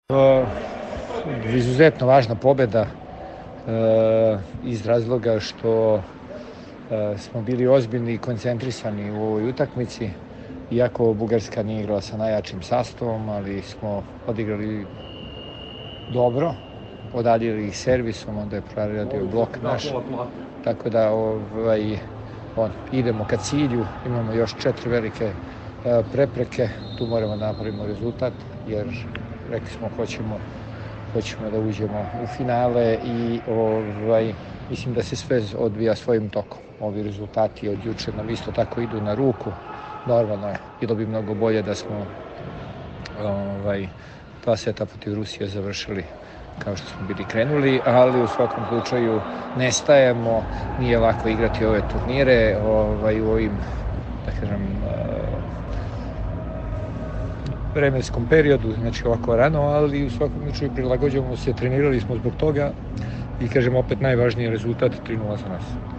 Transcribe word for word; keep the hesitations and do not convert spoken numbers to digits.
Uh, izuzetno važna pobjeda uh, iz razloga što uh, smo bili ozbiljni i koncentrisani u ovoj utakmici. Iako Bugarska nije igrala sa najjačim sastavom, ali smo odigrali dobro, odaljili ih servisom, onda je proradio blok naš. Tako da ovaj, on, idemo ka cilju, imamo još četiri velike uh, prepreke, tu moramo da napravimo rezultat, jer rekli smo hoćemo, hoćemo da uđemo u finale i ovaj, mislim da se sve odvija svojim tokom. Ovi rezultati od juče nam isto tako idu na ruku. Normalno je, bilo bi mnogo bolje da smo ovaj, dva seta protiv Rusije završili kao što smo bili krenuli, ali u svakom slučaju ne stajemo, nije lako igrati ove turnire ovaj, u ovim, da kažem, vremenskom periodu, znači ovako rano, ali u svakom slučaju prilagođavamo se, trenirali smo zbog toga i kažem opet najvažniji rezultat tri nula za nas.